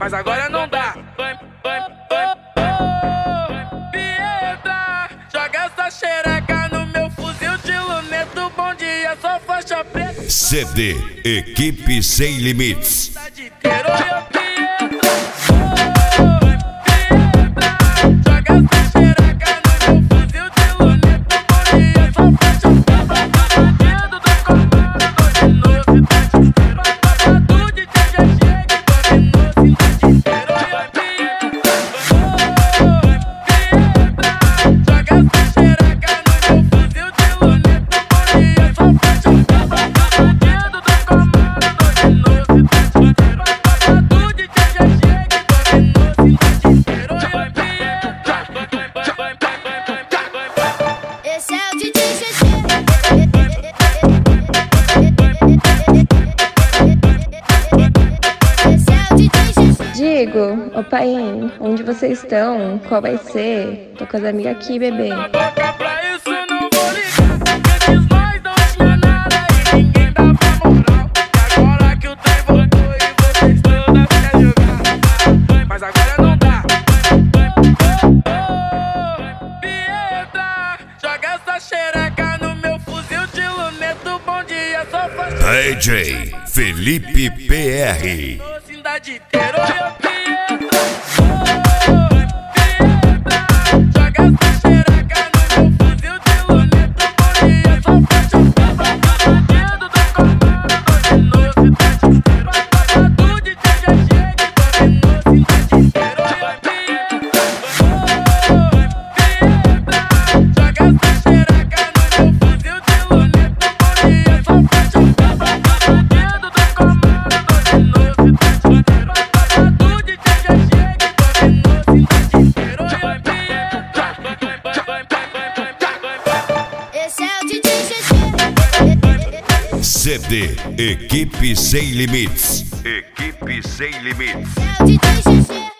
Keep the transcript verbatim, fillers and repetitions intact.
mas agora não dá. Piedra, joga essa xereca no meu fuzil de luneta. Bom dia, só faixa preta. C D Equipe Sem Limites. Digo, ô Paim, onde vocês estão? Qual vai ser? Tô com as amigas aqui, bebê. Mas agora não dá. Piedra, joga essa xereca no meu fuzil de luneta. Bom dia, só faz D J Felipe P R. cidade inteira. C D Equipe Sem Limites. Equipe Sem Limites. É o D J G G.